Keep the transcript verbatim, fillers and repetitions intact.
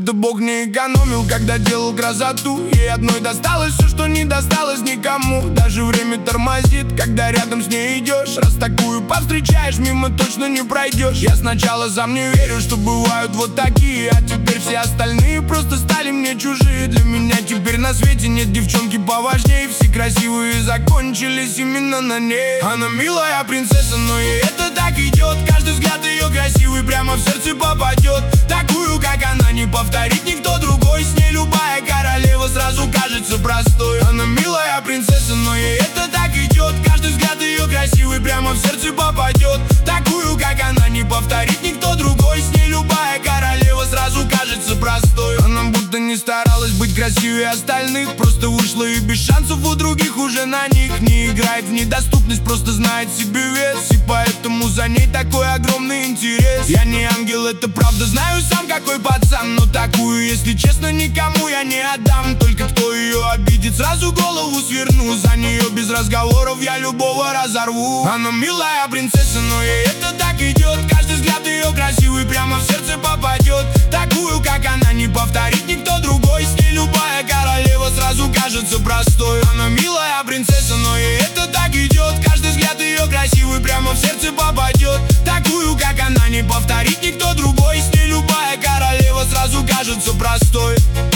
будто Бог не экономил, когда делал красоту. Ей одной досталось все, что не досталось никому. Даже время тормозит, когда рядом с ней идешь. Раз такую повстречаешь, мимо точно не пройдешь. Я сначала сам не верю, что бывают вот такие, а теперь все остальные просто стали мне чужие. Для меня теперь на свете нет девчонки поважнее. Все красивые закончились именно на ней. Она милая принцесса, но ей это так идет. Каждый взгляд ее красивый прямо в сердце попадет. Такую, как она, не повторит никто другой. С ней любая королева сразу кажется простой. Она милая принцесса, но ей это так идет. Каждый взгляд ее красивый прямо в сердце попадет. Такую, как она, не повторит никто другой. С ней любая королева сразу кажется простой. Она будто не старалась быть красивее остальных, просто вышла и без шансов у других уже на них. Не играет в недоступность, просто знает себе вес, и поэтому за ней такой огромный интерес. Я не ангел, это правда, знаю сам какой пацан, но такую, если честно, никому я не отдам. Только кто ее обидит, сразу голову сверну. За нее без разговоров я любого разорву. Она милая принцесса, но ей это так идет. Каждый взгляд ее красивый прямо в сердце попадет. Такую, как она, не повторит никто другой. С ней любая королева сразу кажется простой. Она милая принцесса, но ей это так идет. Каждый взгляд ее красивый прямо в сердце попадет. Такую, как она, не повторит никто другой. С ней любая королева сразу кажется простой.